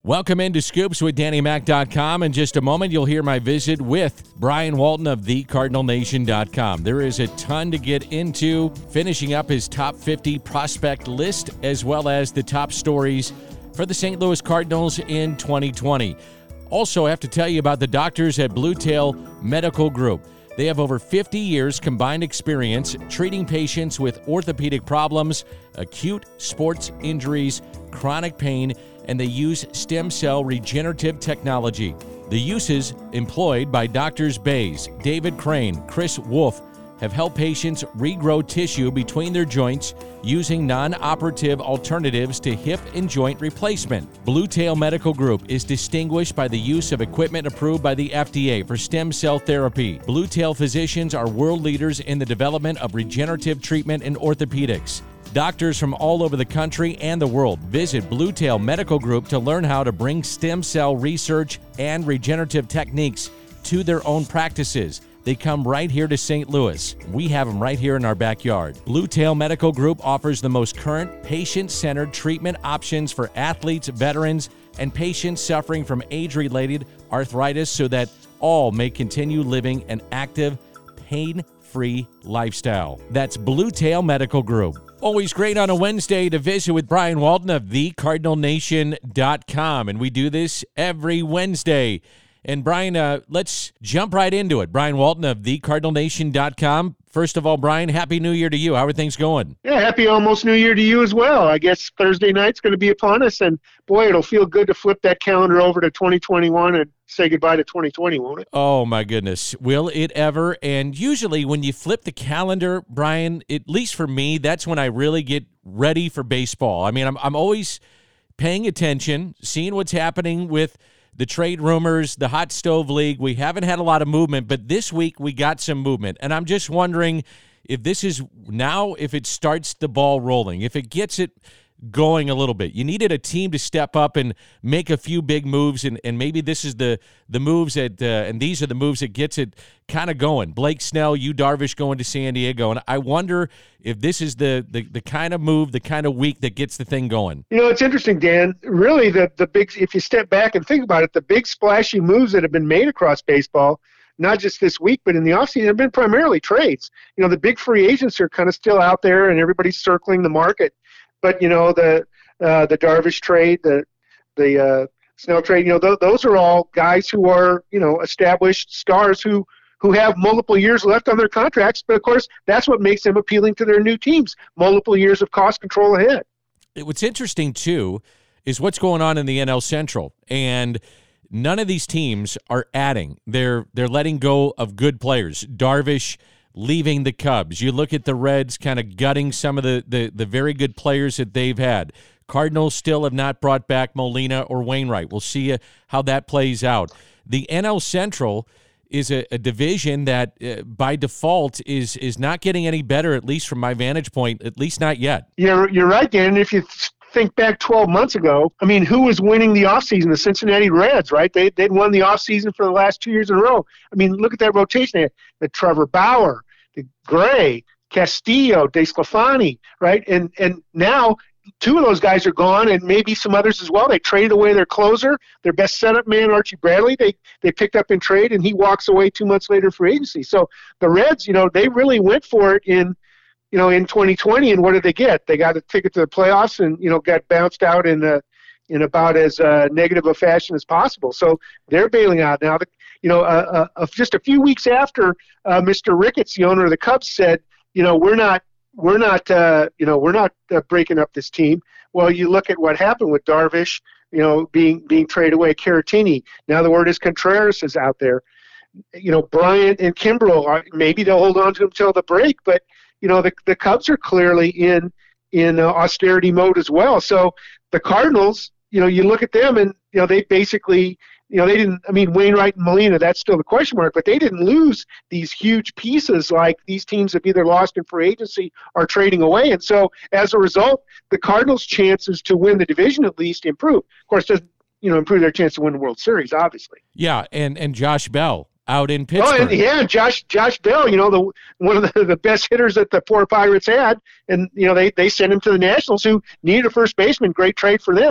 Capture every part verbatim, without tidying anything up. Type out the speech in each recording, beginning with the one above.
Welcome into Scoops with Danny Mac dot com. In just a moment, you'll hear my visit with Brian Walton of the Cardinal Nation dot com. There is a ton to get into, finishing up his top fifty prospect list, as well as the top stories for the Saint Louis Cardinals in twenty twenty. Also, I have to tell you about the doctors at Blue Tail Medical Group. They have over fifty years combined experience treating patients with orthopedic problems, acute sports injuries, chronic pain, and they use stem cell regenerative technology. The uses employed by Doctors Bays, David Crane, Chris Wolf have helped patients regrow tissue between their joints using non-operative alternatives to hip and joint replacement. Blue Tail Medical Group is distinguished by the use of equipment approved by the F D A for stem cell therapy. Blue Tail physicians are world leaders in the development of regenerative treatment in orthopedics. Doctors from all over the country and the world visit Blue Tail Medical Group to learn how to bring stem cell research and regenerative techniques to their own practices. They come right here to Saint Louis. We have them right here in our backyard. Blue Tail Medical Group offers the most current, patient-centered treatment options for athletes, veterans, and patients suffering from age-related arthritis so that all may continue living an active, pain-free lifestyle. That's Blue Tail Medical Group. Always great on a Wednesday to visit with Brian Walton of the Cardinal Nation dot com, and we do this every Wednesday. And Brian, uh, let's jump right into it. Brian Walton of the Cardinal Nation dot com. First of all, Brian, Happy New Year to you. How are things going? Yeah, happy almost New Year to you as well. I guess Thursday night's going to be upon us, and boy, it'll feel good to flip that calendar over to twenty twenty-one and say goodbye to twenty twenty, won't it? Oh, my goodness. Will it ever? And usually when you flip the calendar, Brian, at least for me, that's when I really get ready for baseball. I mean, I'm I'm always paying attention, seeing what's happening with the trade rumors, the hot stove league. We haven't had a lot of movement, but this week we got some movement. And I'm just wondering if this is now, if it starts the ball rolling, if it gets it going a little bit. You needed a team to step up and make a few big moves, and, and maybe this is the the moves that, uh, and these are the moves that gets it kind of going. Blake Snell, Yu Darvish going to San Diego, and I wonder if this is the, the the kind of move, the kind of week that gets the thing going. You know, it's interesting, Dan. Really, the the big, if you step back and think about it, the big splashy moves that have been made across baseball, not just this week, but in the offseason, have been primarily trades. You know, the big free agents are kind of still out there, and everybody's circling the market. But, you know, the uh, the Darvish trade, the the uh, Snell trade, you know, th- those are all guys who are, you know, established stars who, who have multiple years left on their contracts. But, of course, that's what makes them appealing to their new teams, multiple years of cost control ahead. What's interesting, too, is what's going on in the N L Central. And none of these teams are adding. They're, they're letting go of good players. Darvish leaving the Cubs. You look at the Reds kind of gutting some of the, the, the very good players that they've had. Cardinals still have not brought back Molina or Wainwright. We'll see uh, how that plays out. The N L Central is a, a division that uh, by default is is not getting any better, at least from my vantage point, at least not yet. You're, you're right, Dan. If you think back twelve months ago, I mean, who was winning the offseason? The Cincinnati Reds, right? They, they'd won the offseason for the last two years in a row. I mean, look at that rotation. They had the Trevor Bauer, the Gray, Castillo, DeSclafani, right? And and now two of those guys are gone, and maybe some others as well. They traded away their closer, their best setup man, Archie Bradley. They they picked up in trade, and he walks away two months later for agency. So the Reds, you know, they really went for it in, you know, in twenty twenty, and what did they get? They got a ticket to the playoffs, and you know, got bounced out in a, in about as uh, negative a fashion as possible. So they're bailing out now. The, you know, uh, uh, just a few weeks after uh, Mister Ricketts, the owner of the Cubs, said, you know, we're not, we're not, uh, you know, we're not uh, breaking up this team. Well, you look at what happened with Darvish, you know, being being traded away, Caratini. Now the word is Contreras is out there. You know, Bryant and Kimbrel, are, maybe they'll hold on to him till the break, but you know, the the Cubs are clearly in in uh, austerity mode as well. So the Cardinals, you know, you look at them and you know they basically. You know, they didn't, I mean, Wainwright and Molina, that's still the question mark, but they didn't lose these huge pieces like these teams have either lost in free agency or trading away. And so, as a result, the Cardinals' chances to win the division at least improve. Of course, doesn't, you know, improve their chance to win the World Series, obviously. Yeah, and, and Josh Bell out in Pittsburgh. Oh, and yeah, Josh Josh Bell, you know, the one of the, the best hitters that the poor Pirates had. And, you know, they, they sent him to the Nationals, who needed a first baseman. Great trade for them.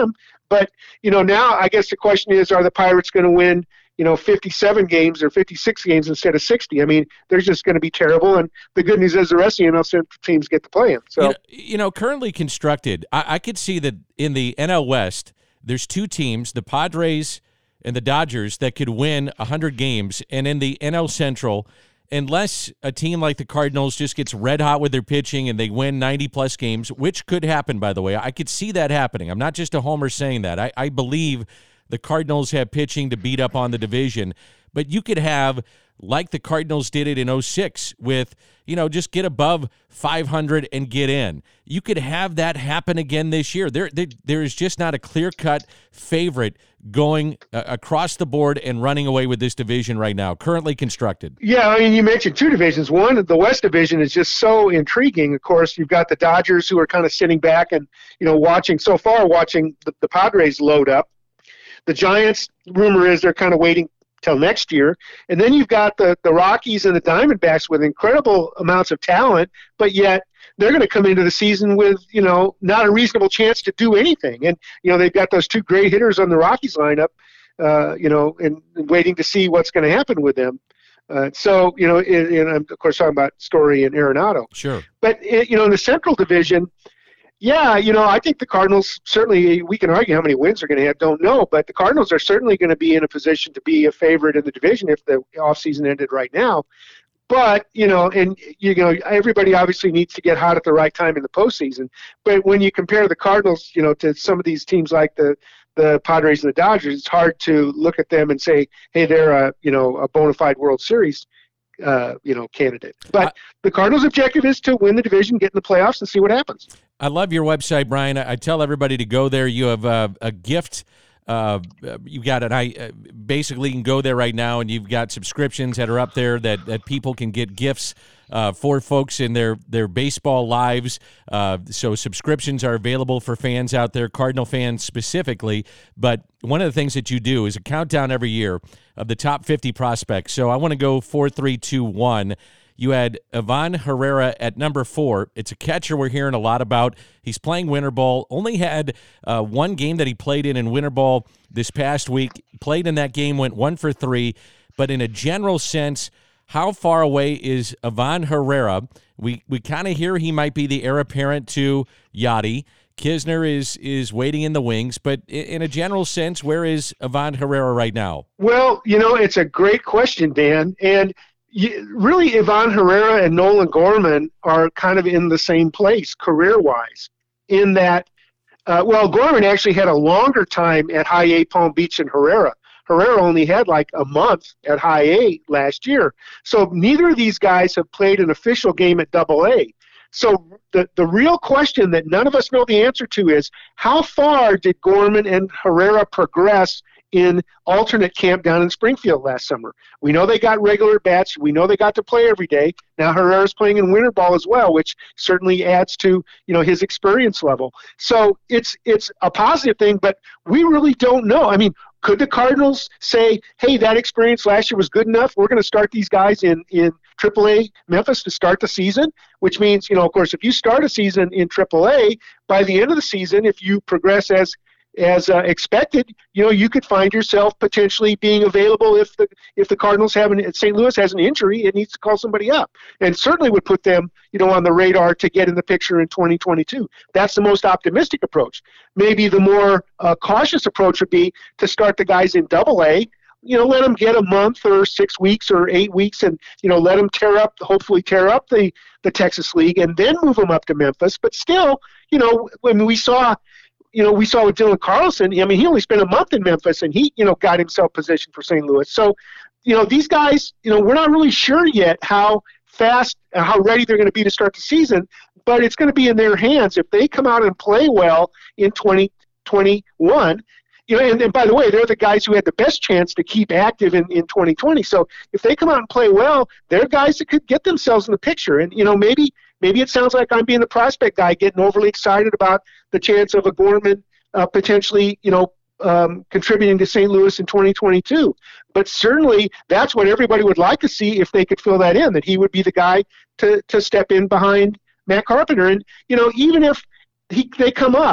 But, you know, now I guess the question is, are the Pirates going to win, you know, fifty-seven games or fifty-six games instead of sixty? I mean, they're just going to be terrible. And the good news is the rest of the N L Central teams get to play them. So, you know, you know currently constructed, I, I could see that in the N L West, there's two teams, the Padres and the Dodgers, that could win one hundred games. And in the N L Central, unless a team like the Cardinals just gets red hot with their pitching and they win ninety-plus games, which could happen, by the way. I could see that happening. I'm not just a homer saying that. I, I believe the Cardinals have pitching to beat up on the division. But you could have, like the Cardinals did it in oh six, with, you know, just get above five hundred and get in. You could have that happen again this year. There, there, there is just not a clear-cut favorite going uh, across the board and running away with this division right now, currently constructed. Yeah, I mean, you mentioned two divisions. One, the West Division is just so intriguing. Of course, you've got the Dodgers, who are kind of sitting back and, you know, watching, so far, watching the, the Padres load up. The Giants, rumor is they're kind of waiting till next year. And then you've got the, the Rockies and the Diamondbacks with incredible amounts of talent, but yet they're going to come into the season with, you know, not a reasonable chance to do anything. And, you know, they've got those two great hitters on the Rockies lineup, uh, you know, and, and waiting to see what's going to happen with them. Uh, so, you know, and, and I'm, of course, talking about Story and Arenado. Sure. But, you know, in the Central Division, yeah, you know, I think the Cardinals, certainly, we can argue how many wins they're going to have, don't know, but the Cardinals are certainly going to be in a position to be a favorite in the division if the offseason ended right now. But, you know, and, you know, everybody obviously needs to get hot at the right time in the postseason. But when you compare the Cardinals, you know, to some of these teams like the, the Padres and the Dodgers, it's hard to look at them and say, hey, they're a, you know, a bona fide World Series Uh, you know, candidate. But I, the Cardinals' objective is to win the division, get in the playoffs, and see what happens. I love your website, Brian. I, I tell everybody to go there. You have uh, a gift. Uh, you've got an I uh, basically you can go there right now, and you've got subscriptions that are up there that, that people can get gifts uh, for folks in their their baseball lives. Uh, so subscriptions are available for fans out there, Cardinal fans specifically. But one of the things that you do is a countdown every year of the top fifty prospects. So I want to go four, three, two, one. You had Ivan Herrera at number four. It's a catcher we're hearing a lot about. He's playing winter ball. Only had uh, one game that he played in in winter ball this past week. Played in that game, went one for three. But in a general sense, how far away is Ivan Herrera? We we kind of hear he might be the heir apparent to Yadi. Kisner is is waiting in the wings, but in a general sense, where is Ivan Herrera right now? Well, you know, it's a great question, Dan. And you, really, Ivan Herrera and Nolan Gorman are kind of in the same place career-wise in that, uh, well, Gorman actually had a longer time at High A Palm Beach than Herrera. Herrera only had like a month at High A last year. So neither of these guys have played an official game at Double A. So the, the real question that none of us know the answer to is, how far did Gorman and Herrera progress in alternate camp down in Springfield last summer? We know they got regular bats. We know they got to play every day. Now Herrera's playing in winter ball as well, which certainly adds to, you know, his experience level. So it's it's a positive thing, but we really don't know. I mean, could the Cardinals say, hey, that experience last year was good enough? We're going to start these guys in, in triple A Memphis to start the season, which means, you know, of course, if you start a season in triple A, by the end of the season, if you progress as as uh, expected, you know, you could find yourself potentially being available if the if the Cardinals have an, Saint Louis has an injury, it needs to call somebody up, and certainly would put them, you know, on the radar to get in the picture in twenty twenty-two. That's the most optimistic approach. Maybe the more uh, cautious approach would be to start the guys in Double A. You know, let them get a month or six weeks or eight weeks, and you know, let them tear up, hopefully tear up the the Texas League, and then move them up to Memphis. But still, you know, when we saw. You know, we saw with Dylan Carlson, I mean, he only spent a month in Memphis, and he, you know, got himself positioned for Saint Louis. So, you know, these guys, you know, we're not really sure yet how fast, how ready they're going to be to start the season, but it's going to be in their hands. If they come out and play well in twenty twenty-one, you know, and, and by the way, they're the guys who had the best chance to keep active in, in twenty twenty. So if they come out and play well, they're guys that could get themselves in the picture. And, you know, maybe maybe it sounds like I'm being the prospect guy, getting overly excited about the chance of a Gorman uh, potentially, you know, um, contributing to Saint Louis in twenty twenty-two. But certainly that's what everybody would like to see if they could fill that in, that he would be the guy to, to step in behind Matt Carpenter. And, you know, even if he, they come up,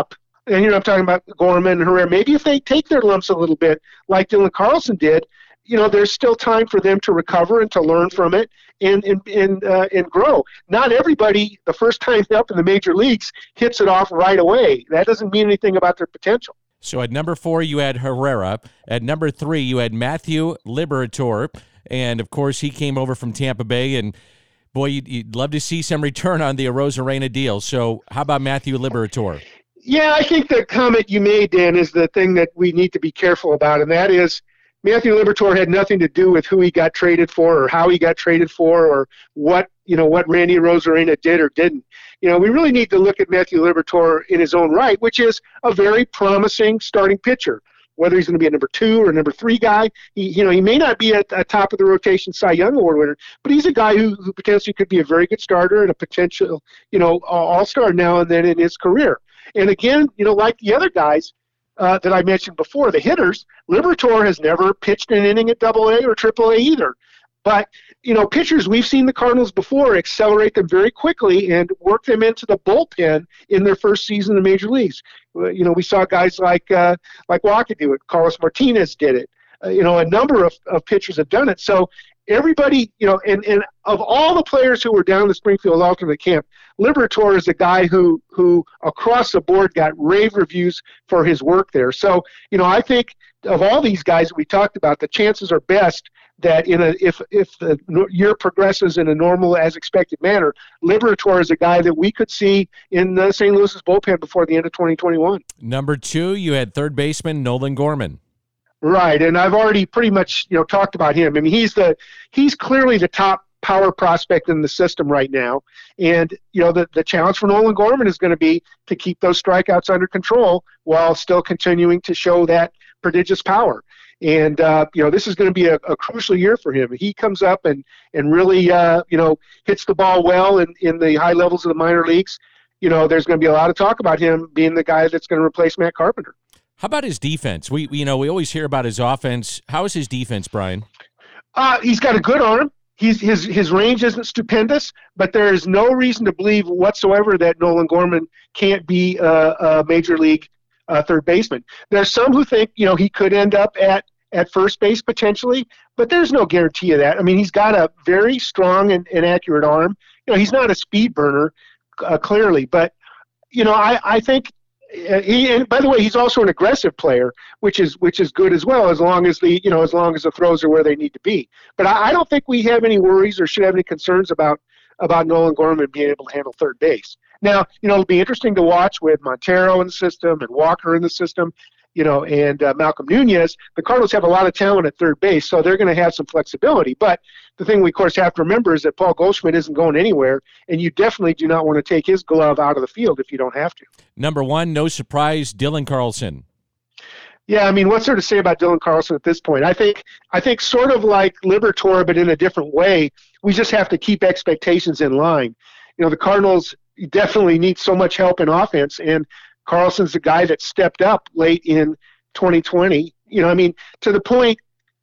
and you know I'm talking about Gorman and Herrera, maybe if they take their lumps a little bit, like Dylan Carlson did, you know, there's still time for them to recover and to learn from it and and and, uh, and grow. Not everybody, the first time up in the major leagues, hits it off right away. That doesn't mean anything about their potential. So at number four, you had Herrera. At number three, you had Matthew Liberatore. And, of course, he came over from Tampa Bay. And, boy, you'd, you'd love to see some return on the Arozarena deal. So how about Matthew Liberatore? Yeah, I think the comment you made, Dan, is the thing that we need to be careful about, and that is Matthew Liberatore had nothing to do with who he got traded for or how he got traded for or what, you know, what Randy Arozarena did or didn't. You know, we really need to look at Matthew Liberatore in his own right, which is a very promising starting pitcher. Whether he's going to be a number two or a number three guy, he, you know, he may not be at a top of the rotation Cy Young Award winner, but he's a guy who, who potentially could be a very good starter and a potential, you know, all-star now and then in his career. And again, you know, like the other guys uh, that I mentioned before, the hitters, Liberatore has never pitched an inning at Double A or Triple A either. But, you know, pitchers, we've seen the Cardinals before accelerate them very quickly and work them into the bullpen in their first season in the major leagues. You know, we saw guys like uh, like Wacha do it. Carlos Martinez did it. Uh, you know, a number of, of pitchers have done it. So everybody, you know, and, and of all the players who were down the Springfield alternate camp, Liberatore is a guy who, who across the board got rave reviews for his work there. So, you know, I think of all these guys that we talked about, the chances are best that in a if if the year progresses in a normal as expected manner, Liberatore is a guy that we could see in the Saint Louis's bullpen before the end of twenty twenty-one. Number two, you had third baseman Nolan Gorman. Right, and I've already pretty much you know talked about him. I mean, he's the he's clearly the top power prospect in the system right now, and you know the the challenge for Nolan Gorman is going to be to keep those strikeouts under control while still continuing to show that prodigious power. And, uh, you know, this is going to be a, a crucial year for him. He comes up and, and really, uh, you know, hits the ball well in, in the high levels of the minor leagues. You know, there's going to be a lot of talk about him being the guy that's going to replace Matt Carpenter. How about his defense? We, you know, we always hear about his offense. How is his defense, Brian? Uh, he's got a good arm. He's, his his range isn't stupendous, but there is no reason to believe whatsoever that Nolan Gorman can't be a, a major league Uh, third baseman. There's some who think, you know, he could end up at, at first base potentially, but there's no guarantee of that. I mean, he's got a very strong and, and accurate arm. You know, he's not a speed burner, uh, clearly, but, you know, I, I think uh, he, and by the way, he's also an aggressive player, which is, which is good as well, as long as the, you know, as long as the throws are where they need to be. But I, I don't think we have any worries or should have any concerns about, about Nolan Gorman being able to handle third base. Now, you know, it'll be interesting to watch with Montero in the system and Walker in the system, you know, and uh, Malcolm Nunez. The Cardinals have a lot of talent at third base, so they're going to have some flexibility. But the thing we, of course, have to remember is that Paul Goldschmidt isn't going anywhere, and you definitely do not want to take his glove out of the field if you don't have to. Number one, no surprise, Dylan Carlson. Yeah, I mean, what's there to say about Dylan Carlson at this point? I think I think sort of like Liberatore, but in a different way, we just have to keep expectations in line. You know, the Cardinals definitely need so much help in offense, and Carlson's the guy that stepped up late in twenty twenty. You know, I mean, to the point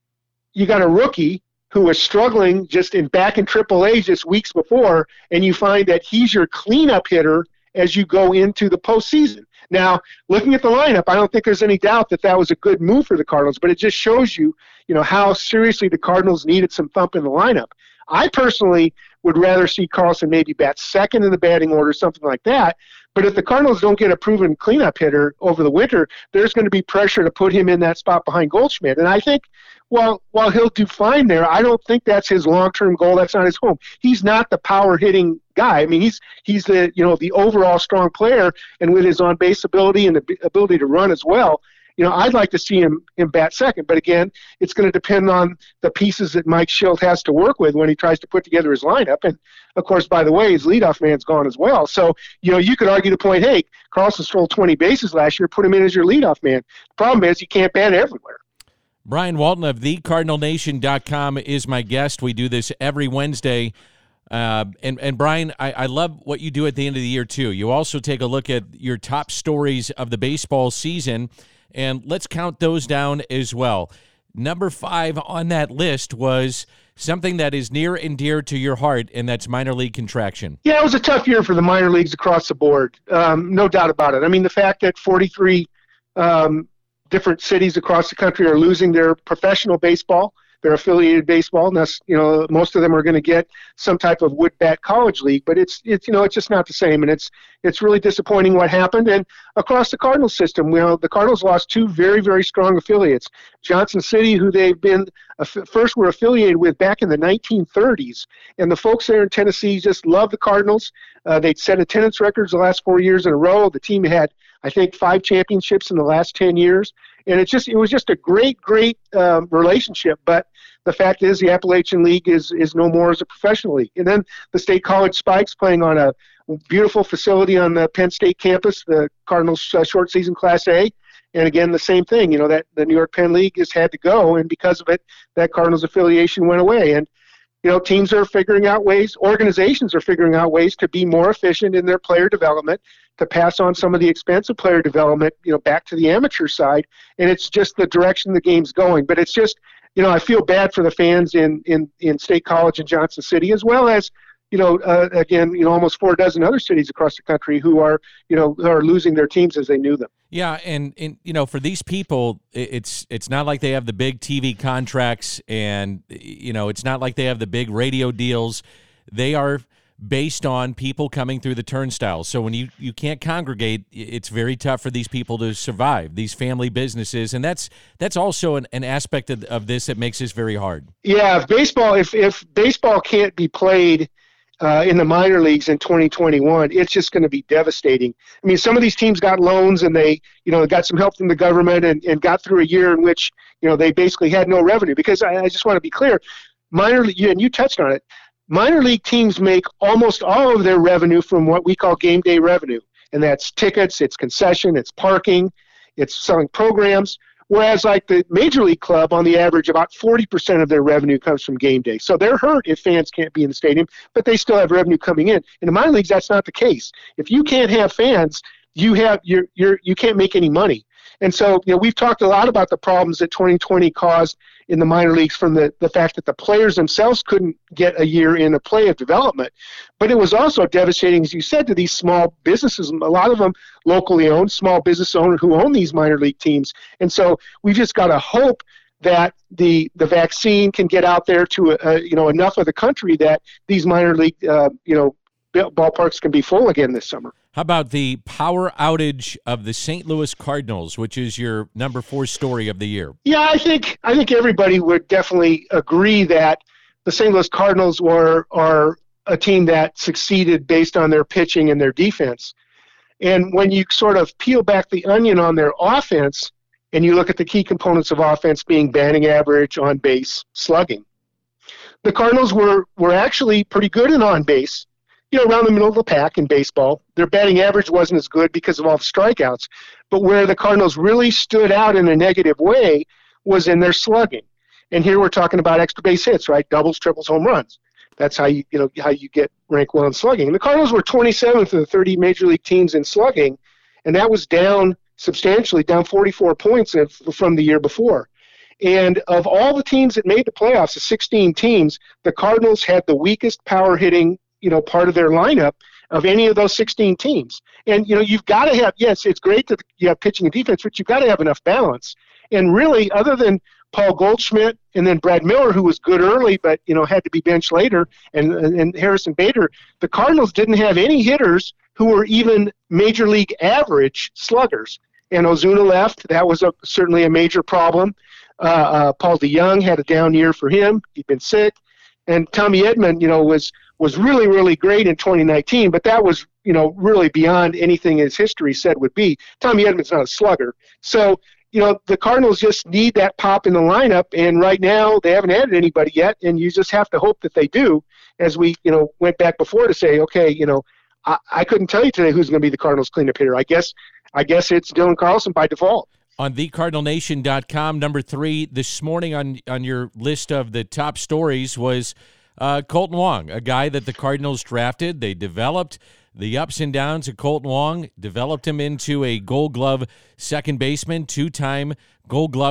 you got a rookie who was struggling just in back in Triple A just weeks before, and you find that he's your cleanup hitter as you go into the postseason. Now, looking at the lineup, I don't think there's any doubt that that was a good move for the Cardinals, but it just shows you, you know, how seriously the Cardinals needed some thump in the lineup. I personally would rather see Carlson maybe bat second in the batting order, something like that. But if the Cardinals don't get a proven cleanup hitter over the winter, there's going to be pressure to put him in that spot behind Goldschmidt. And I think while while he'll do fine there, I don't think that's his long-term goal. That's not his home. He's not the power-hitting guy. I mean, he's he's the you know the overall strong player, and with his on-base ability and the ability to run as well, you know, I'd like to see him, him bat second. But again, it's going to depend on the pieces that Mike Shildt has to work with when he tries to put together his lineup. And, of course, by the way, his leadoff man's gone as well. So, you know, you could argue the point, hey, Carlson stole twenty bases last year, put him in as your leadoff man. The problem is you can't bat everywhere. Brian Walton of the cardinal nation dot com is my guest. We do this every Wednesday. Uh, and, and Brian, I, I love what you do at the end of the year, too. You also take a look at your top stories of the baseball season, and let's count those down as well. number five on that list was something that is near and dear to your heart, and that's minor league contraction. Yeah, it was a tough year for the minor leagues across the board. Um, no doubt about it. I mean, the fact that forty-three um, different cities across the country are losing their professional baseball, their affiliated baseball, and that's, you know, most of them are going to get some type of wood bat college league, but it's, it's, you know, it's just not the same. And it's, it's really disappointing what happened. And across the Cardinals system, you know, the Cardinals lost two very, very strong affiliates. Johnson City, who they've been first were affiliated with back in the nineteen thirties. And the folks there in Tennessee just love the Cardinals. Uh, they'd set attendance records the last four years in a row. The team had, I think, five championships in the last ten years. And it just it was just a great, great um, relationship. But the fact is the Appalachian League is is no more as a professional league. And then the State College Spikes playing on a beautiful facility on the Penn State campus, the Cardinals uh, short season Class A. And again, the same thing, you know, that the New York Penn League has had to go. And because of it, that Cardinals affiliation went away. And, you know, teams are figuring out ways, organizations are figuring out ways to be more efficient in their player development, to pass on some of the expensive player development, you know, back to the amateur side. And it's just the direction the game's going. But it's just, you know, I feel bad for the fans in, in, in State College and Johnson City, as well as, you know, uh, again, you know, almost four dozen other cities across the country who are, you know, who are losing their teams as they knew them. Yeah, and, and you know, for these people, it's it's not like they have the big T V contracts, and, you know, it's not like they have the big radio deals. They are based on people coming through the turnstiles. So when you, you can't congregate, it's very tough for these people to survive, these family businesses. And that's that's also an, an aspect of, of this that makes this very hard. Yeah, if baseball, if, if baseball can't be played Uh, in the minor leagues in twenty twenty-one, it's just going to be devastating. I mean, some of these teams got loans and they, you know, got some help from the government and, and got through a year in which, you know, they basically had no revenue. Because I, I just want to be clear, minor league, and you touched on it, minor league teams make almost all of their revenue from what we call game day revenue. And that's tickets, it's concession, it's parking, it's selling programs. Whereas like the major league club, on the average, about forty percent of their revenue comes from game day. So they're hurt if fans can't be in the stadium, but they still have revenue coming in. In the minor leagues, that's not the case. If you can't have fans, you have you're, you're, you can't make any money. And so, you know, we've talked a lot about the problems that twenty twenty caused in the minor leagues from the, the fact that the players themselves couldn't get a year in a play of development. But it was also devastating, as you said, to these small businesses, a lot of them locally owned, small business owners who own these minor league teams. And so we've just got to hope that the the vaccine can get out there to, uh, you know, enough of the country that these minor league, uh, you know, ballparks can be full again this summer. How about the power outage of the Saint Louis Cardinals, which is your number four story of the year? Yeah, I think I think everybody would definitely agree that the Saint Louis Cardinals were are a team that succeeded based on their pitching and their defense. And when you sort of peel back the onion on their offense and you look at the key components of offense being batting average, on base, slugging, the Cardinals were were actually pretty good in on base. You know, around the middle of the pack in baseball. Their batting average wasn't as good because of all the strikeouts. But where the Cardinals really stood out in a negative way was in their slugging. And here we're talking about extra base hits, right? Doubles, triples, home runs. That's how you, you know, how you get rank one in slugging. And the Cardinals were twenty-seventh of the thirty major league teams in slugging, and that was down substantially, down forty-four points from the year before. And of all the teams that made the playoffs, the sixteen teams, the Cardinals had the weakest power hitting, you know, part of their lineup of any of those sixteen teams. And, you know, you've got to have, yes, it's great that you have pitching and defense, but you've got to have enough balance. And really, other than Paul Goldschmidt and then Brad Miller, who was good early, but, you know, had to be benched later, and, and Harrison Bader, the Cardinals didn't have any hitters who were even major league average sluggers. And Ozuna left. That was a, certainly a major problem. Uh, uh, Paul DeYoung had a down year for him. He'd been sick. And Tommy Edman, you know, was was really, really great in twenty nineteen, but that was, you know, really beyond anything his history said would be. Tommy Edman's not a slugger. So, you know, the Cardinals just need that pop in the lineup, and right now they haven't added anybody yet, and you just have to hope that they do, as we, you know, went back before to say, okay, you know, I, I couldn't tell you today who's going to be the Cardinals cleanup hitter. I guess I guess it's Dylan Carlson by default. On the cardinal nation dot com, number three this morning on, on your list of the top stories was uh, Kolten Wong, a guy that the Cardinals drafted. They developed the ups and downs of Kolten Wong, developed him into a Gold Glove second baseman, two-time Gold Glover,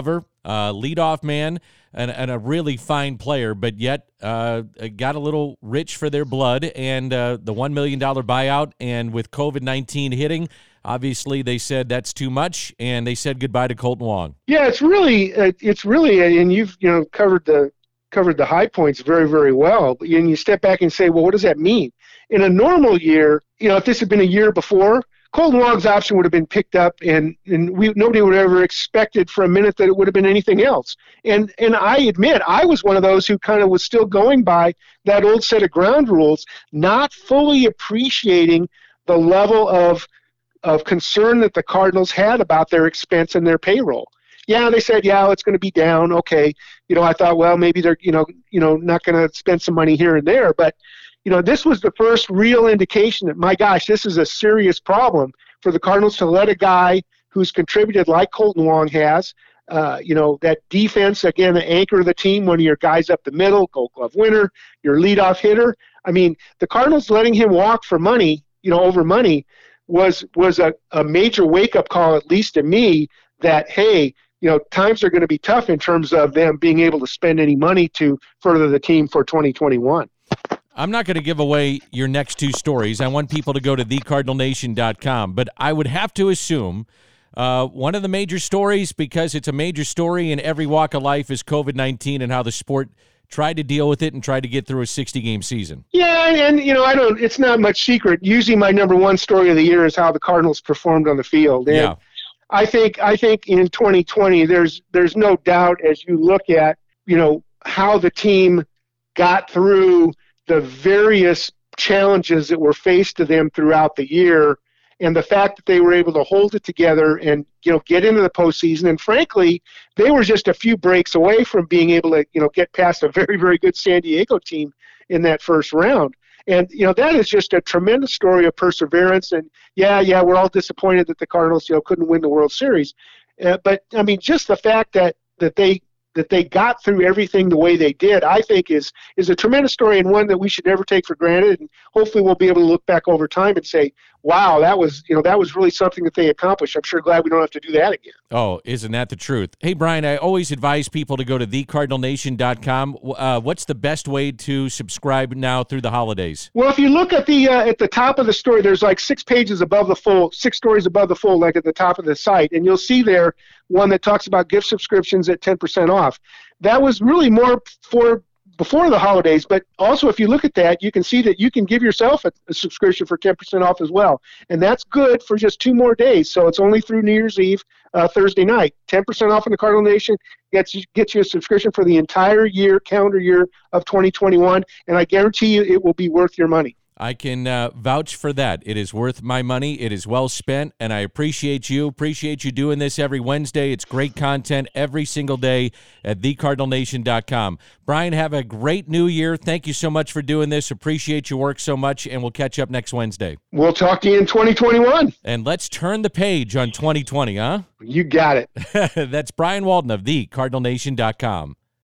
uh, leadoff man, and, and a really fine player, but yet uh, got a little rich for their blood, and uh, the one million dollars buyout, and with COVID nineteen hitting, obviously they said that's too much, and they said goodbye to Kolten Wong. Yeah, it's really, uh, it's really, and you've you know covered the covered the high points very, very well. And you step back and say, well, what does that mean? In a normal year, you know, if this had been a year before, Kolten Wong's option would have been picked up, and, and we nobody would have ever expected for a minute that it would have been anything else. And and I admit, I was one of those who kind of was still going by that old set of ground rules, not fully appreciating the level of of concern that the Cardinals had about their expense and their payroll. Yeah, they said, yeah, it's going to be down. Okay, you know, I thought, well, maybe they're, you know, you know, not going to spend some money here and there, but you know, this was the first real indication that, my gosh, this is a serious problem for the Cardinals to let a guy who's contributed like Kolten Wong has, uh, you know, that defense, again, the anchor of the team, one of your guys up the middle, Gold Glove winner, your leadoff hitter. I mean, the Cardinals letting him walk for money, you know, over money was was a, a major wake-up call, at least to me, that, hey, you know, times are going to be tough in terms of them being able to spend any money to further the team for twenty twenty-one. I'm not going to give away your next two stories. I want people to go to the cardinal nation dot com, but I would have to assume uh, one of the major stories, because it's a major story in every walk of life, is COVID nineteen and how the sport tried to deal with it and tried to get through a sixty-game season. Yeah, and, and, you know, I don't. It's not much secret. Usually my number one story of the year is how the Cardinals performed on the field. And yeah. I think I think in twenty twenty, there's there's no doubt, as you look at, you know, how the team got through the various challenges that were faced to them throughout the year, and the fact that they were able to hold it together and, you know, get into the postseason. And frankly, they were just a few breaks away from being able to, you know, get past a very, very good San Diego team in that first round. And, you know, that is just a tremendous story of perseverance. And yeah, yeah, we're all disappointed that the Cardinals, you know, couldn't win the World Series. Uh, but I mean, just the fact that, that they, that they got through everything the way they did, I think is is a tremendous story, and one that we should never take for granted. And hopefully we'll be able to look back over time and say, wow, that was, you know, that was really something that they accomplished. I'm sure glad we don't have to do that again. Oh, isn't that the truth? Hey, Brian, I always advise people to go to the cardinal nation dot com. Uh, what's the best way to subscribe now through the holidays? Well, if you look at the uh, at the top of the story, there's like six pages above the fold, six stories above the fold, like at the top of the site, and you'll see there one that talks about gift subscriptions at ten percent off. That was really more for before the holidays, but also if you look at that, you can see that you can give yourself a, a subscription for ten percent off as well. And that's good for just two more days. So it's only through New Year's Eve, uh, Thursday night. ten percent off in the Cardinal Nation gets you, gets you a subscription for the entire year, calendar year of twenty twenty-one, and I guarantee you it will be worth your money. I can uh, vouch for that. It is worth my money. It is well spent, and I appreciate you. Appreciate you doing this every Wednesday. It's great content every single day at the cardinal nation dot com. Brian, have a great new year. Thank you so much for doing this. Appreciate your work so much, and we'll catch up next Wednesday. We'll talk to you in twenty twenty-one. And let's turn the page on twenty twenty, huh? You got it. That's Brian Walden of the cardinal nation dot com.